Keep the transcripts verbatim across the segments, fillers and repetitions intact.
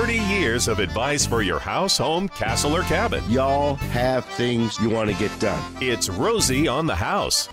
thirty years of advice for your house, home, castle, or cabin. Y'all have things you want to get done. It's Rosie on the House.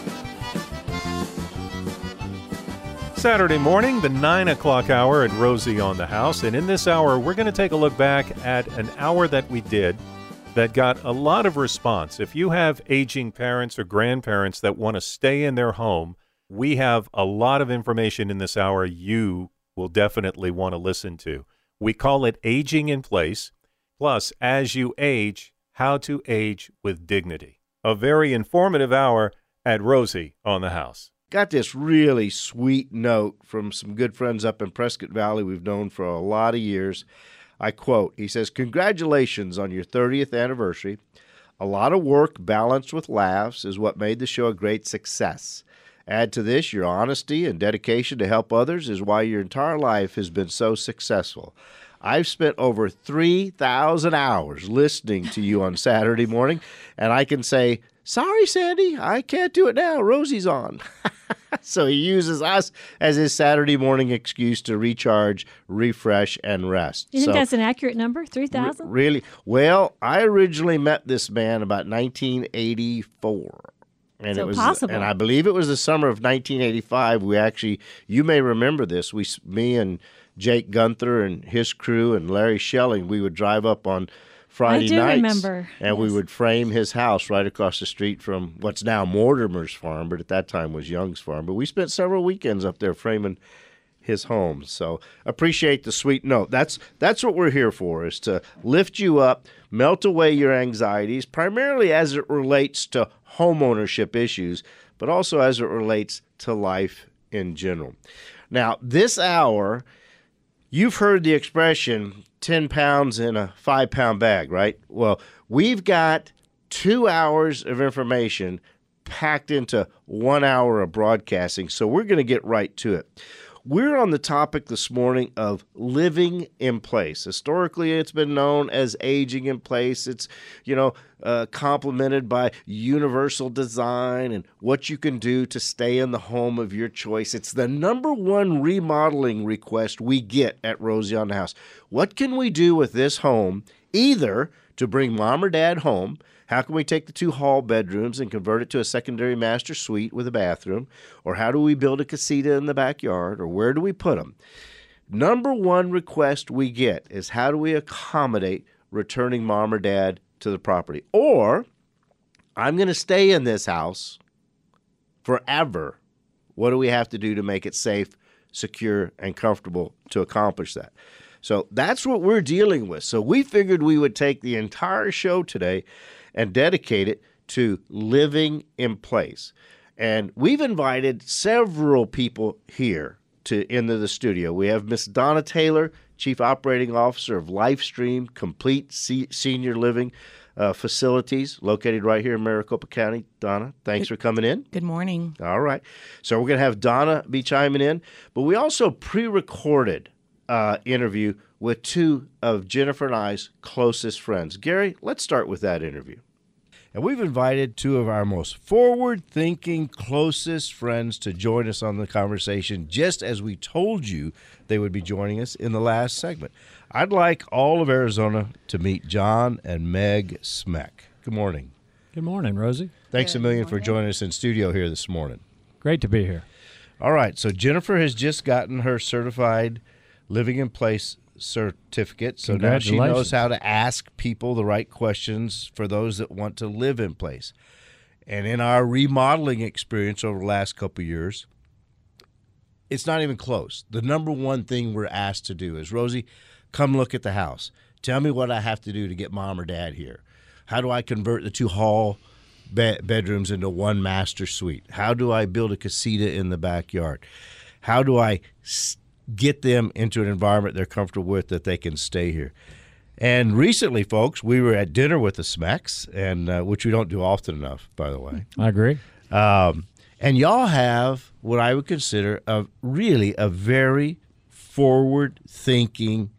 Saturday morning, the nine o'clock hour at Rosie on the House. And in this hour, we're going to take a look back at an hour that we did that got a lot of response. If you have aging parents or grandparents that want to stay in their home, we have a lot of information in this hour you will definitely want to listen to. We call it Aging in Place, plus As You Age, How to Age with Dignity. A very informative hour at Rosie on the House. Got this really sweet note from some good friends up in Prescott Valley we've known for a lot of years. I quote, he says, "Congratulations on your thirtieth anniversary. A lot of work balanced with laughs is what made the show a great success. Add to this, your honesty and dedication to help others is why your entire life has been so successful. I've spent over three thousand hours listening to you on Saturday morning, and I can say, sorry, Sandy, I can't do it now. Rosie's on." So he uses us as his Saturday morning excuse to recharge, refresh, and rest. You think so, that's an accurate number, three thousand? Re- really? Well, I originally met this man about nineteen eighty-four. And so it was, possible. And I believe it was the summer of nineteen eighty-five. We actually, you may remember this. We, me and Jake Gunther and his crew and Larry Schelling, we would drive up on Friday I do nights. remember. And yes. we would frame his house right across the street from what's now Mortimer's farm, but at that time was Young's farm. But we spent several weekends up there framing his home. So appreciate the sweet note. That's that's what we're here for, is to lift you up, melt away your anxieties, primarily as it relates to home ownership issues, but also as it relates to life in general. Now, this hour, you've heard the expression ten pounds in a five-pound bag, right? Well, we've got two hours of information packed into one hour of broadcasting, so we're going to get right to it. We're on the topic this morning of living in place. Historically, it's been known as aging in place. It's, you know, uh, complemented by universal design and what you can do to stay in the home of your choice. It's the number one remodeling request we get at Rosie on the House. What can we do with this home, either to bring mom or dad home? How can we take the two hall bedrooms and convert it to a secondary master suite with a bathroom? Or how do we build a casita in the backyard? Or where do we put them? Number one request we get is, how do we accommodate returning mom or dad to the property? Or, I'm going to stay in this house forever. What do we have to do to make it safe, secure, and comfortable to accomplish that? So that's what we're dealing with. So we figured we would take the entire show today and dedicate it to living in place. And we've invited several people here to into the studio. We have Miss Donna Taylor, Chief Operating Officer of Lifestream Complete Se- Senior Living uh, Facilities, located right here in Maricopa County. Donna, thanks good, for coming in. Good morning. All right. So we're going to have Donna be chiming in, but we also pre-recorded uh, interview with two of Jennifer and I's closest friends. Gary, let's start with that interview. And we've invited two of our most forward-thinking, closest friends to join us on the conversation, just as we told you they would be joining us in the last segment. I'd like all of Arizona to meet John and Meg Smeck. Good morning. Good morning, Rosie. Thanks Good a million morning. for joining us in studio here this morning. Great to be here. All right, so Jennifer has just gotten her certified living in place certificate, so now she knows how to ask people the right questions for those that want to live in place. And in our remodeling experience over the last couple of years, it's not even close. The number one thing we're asked to do is, Rosie, come look at the house. Tell me what I have to do to get mom or dad here. How do I convert the two hall be- bedrooms into one master suite? How do I build a casita in the backyard? How do I st- get them into an environment they're comfortable with, that they can stay here? And recently, folks, we were at dinner with the Smecks, and uh, which we don't do often enough, by the way. I agree. Um, and y'all have what I would consider a really a very forward-thinking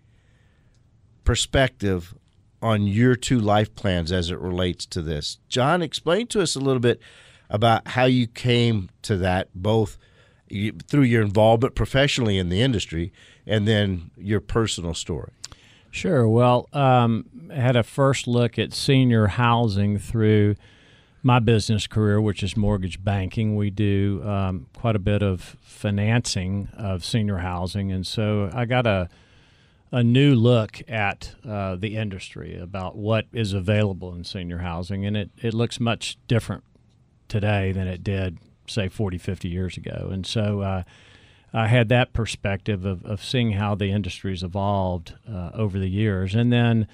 perspective on your two life plans as it relates to this. John, explain to us a little bit about how you came to that, both through your involvement professionally in the industry and then your personal story. Sure. Well, um, I had a first look at senior housing through my business career, which is mortgage banking. We do um, quite a bit of financing of senior housing, and so I got a a new look at uh, the industry about what is available in senior housing, and it, it looks much different today than it did, say, forty, fifty years ago. And so uh, I had that perspective of, of seeing how the industry's evolved uh, over the years. And then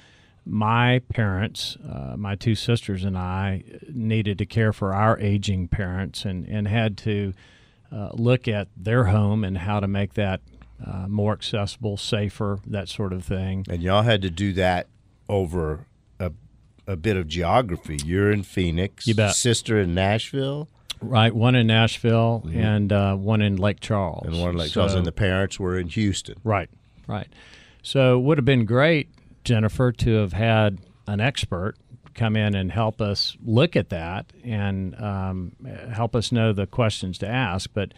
my parents, uh, my two sisters and I, needed to care for our aging parents and, and had to uh, look at their home and how to make that uh, more accessible, safer, that sort of thing. And y'all had to do that over a, a bit of geography. You're in Phoenix, You bet. Sister in Nashville. Right, one in Nashville Mm-hmm. and uh, one in Lake Charles. And one in Lake So- Charles, and the parents were in Houston. Right, right. So it would have been great, Jennifer, to have had an expert come in and help us look at that and um, help us know the questions to ask. But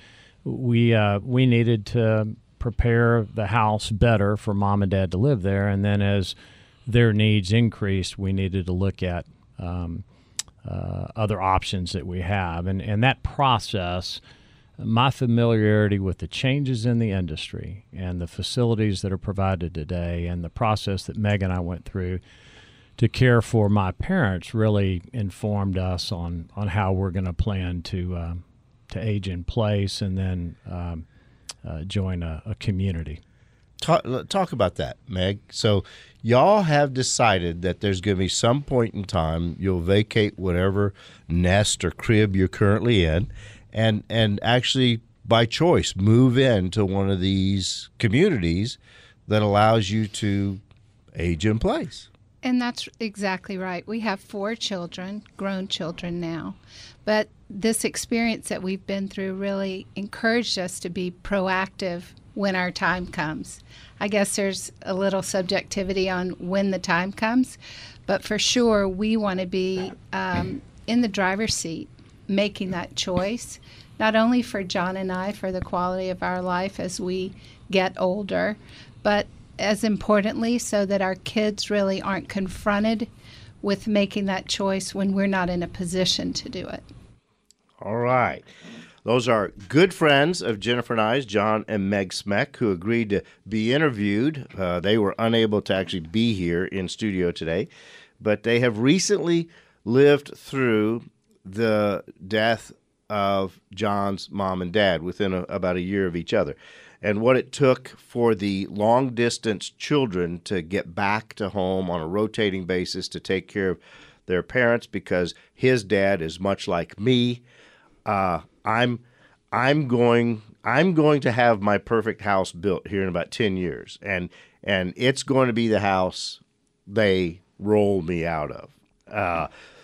we uh, we needed to prepare the house better for mom and dad to live there. And then as their needs increased, we needed to look at um, uh, other options that we have. And, and that process, my familiarity with the changes in the industry and the facilities that are provided today and the process that Meg and I went through to care for my parents really informed us on, on how we're going to plan to uh, to age in place and then um, uh, join a, a community. Talk, talk about that, Meg. So y'all have decided that there's going to be some point in time you'll vacate whatever nest or crib you're currently in and and actually, by choice, move into one of these communities that allows you to age in place. And that's exactly right. We have four children, grown children now. But this experience that we've been through really encouraged us to be proactive when our time comes. I guess there's a little subjectivity on when the time comes, but for sure we want to be um, in the driver's seat, making that choice, not only for John and I, for the quality of our life as we get older, but as importantly, so that our kids really aren't confronted with making that choice when we're not in a position to do it. All right. Those are good friends of Jennifer and I's, John and Meg Smeck, who agreed to be interviewed. Uh, they were unable to actually be here in studio today, but they have recently lived through the death of John's mom and dad within a, about a year of each other, and what it took for the long-distance children to get back to home on a rotating basis to take care of their parents, because his dad is much like me. Uh, I'm, I'm going, I'm going to have my perfect house built here in about ten years, and and it's going to be the house they rolled me out of. Uh,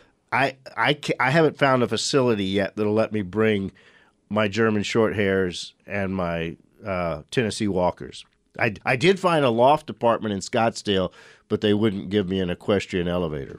I, I, I haven't found a facility yet that'll let me bring my German short hairs and my uh, Tennessee Walkers. I, I did find a loft apartment in Scottsdale, but they wouldn't give me an equestrian elevator.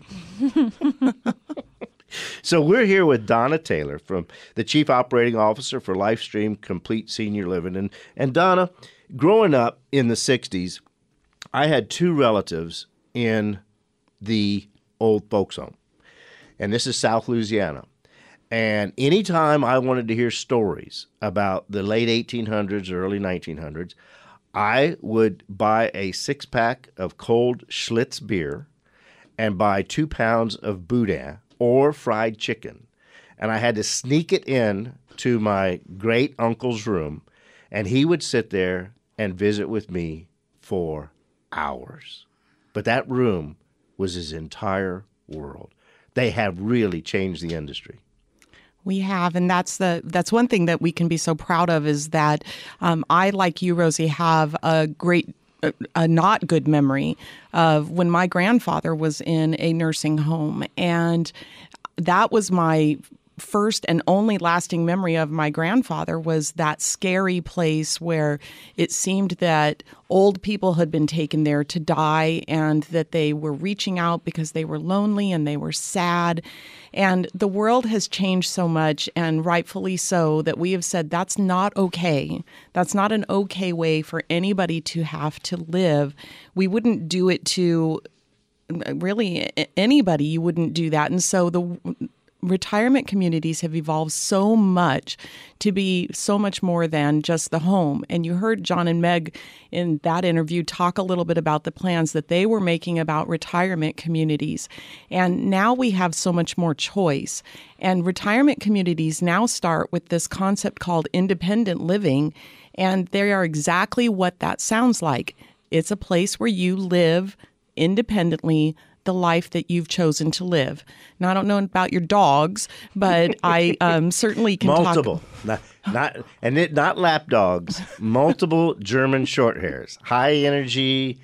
So we're here with Donna Taylor, from the Chief Operating Officer for LifeStream Complete Senior Living. And, and Donna, growing up in the sixties, I had two relatives in the old folks home. And this is South Louisiana. And anytime I wanted to hear stories about the late eighteen hundreds or early nineteen hundreds, I would buy a six-pack of cold Schlitz beer and buy two pounds of boudin or fried chicken. And I had to sneak it in to my great uncle's room, and he would sit there and visit with me for hours. But that room was his entire world. They have really changed the industry. We have, and that's the that's one thing that we can be so proud of, is that um, I, like you, Rosie, have a great, a, a not good memory of when my grandfather was in a nursing home, and that was my first and only lasting memory of my grandfather was that scary place where it seemed that old people had been taken there to die and that they were reaching out because they were lonely and they were sad. And the world has changed so much, and rightfully so, that we have said that's not okay. That's not an okay way for anybody to have to live. We wouldn't do it to really anybody. You wouldn't do that. And so the retirement communities have evolved so much to be so much more than just the home. And you heard John and Meg in that interview talk a little bit about the plans that they were making about retirement communities. And now we have so much more choice. And retirement communities now start with this concept called independent living. And they are exactly what that sounds like. It's a place where you live independently the life that you've chosen to live. Now, I don't know about your dogs, but I um, certainly can multiple, talk. not, not and it not lap dogs, multiple German short hairs, high energy.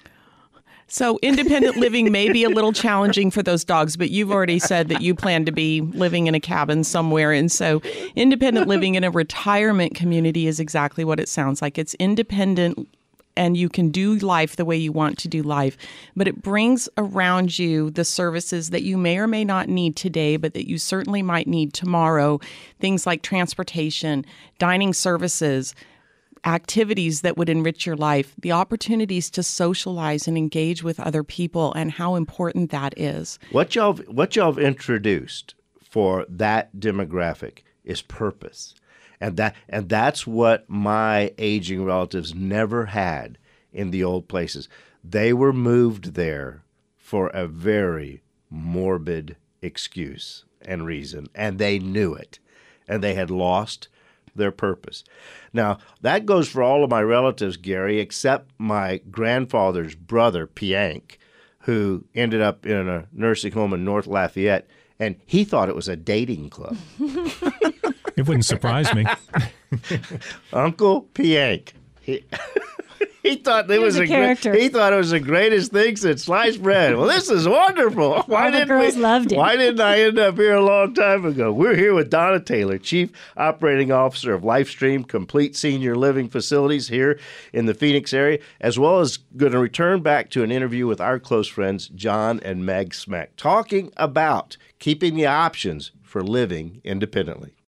So independent living may be a little challenging for those dogs, but you've already said that you plan to be living in a cabin somewhere. And so independent living in a retirement community is exactly what it sounds like. It's independent, and you can do life the way you want to do life. But it brings around you the services that you may or may not need today, but that you certainly might need tomorrow. Things like transportation, dining services, activities that would enrich your life, the opportunities to socialize and engage with other people, and how important that is. What y'all, what y'all have introduced for that demographic is purpose. And that and that's what my aging relatives never had in the old places. They were moved there for a very morbid excuse and reason, and they knew it, and they had lost their purpose. Now, that goes for all of my relatives, Gary, except my grandfather's brother, Piank, who ended up in a nursing home in North Lafayette, and he thought it was a dating club. It wouldn't surprise me. Uncle Piank. He, he thought it was a a character. Great, he thought it was the greatest thing since sliced bread. Well, this is wonderful. Why All the didn't girls we, loved it. Why didn't I end up here a long time ago? We're here with Donna Taylor, Chief Operating Officer of LifeStream Complete Senior Living Facilities here in the Phoenix area, as well as going to return back to an interview with our close friends John and Meg Smeck, talking about keeping the options for living independently.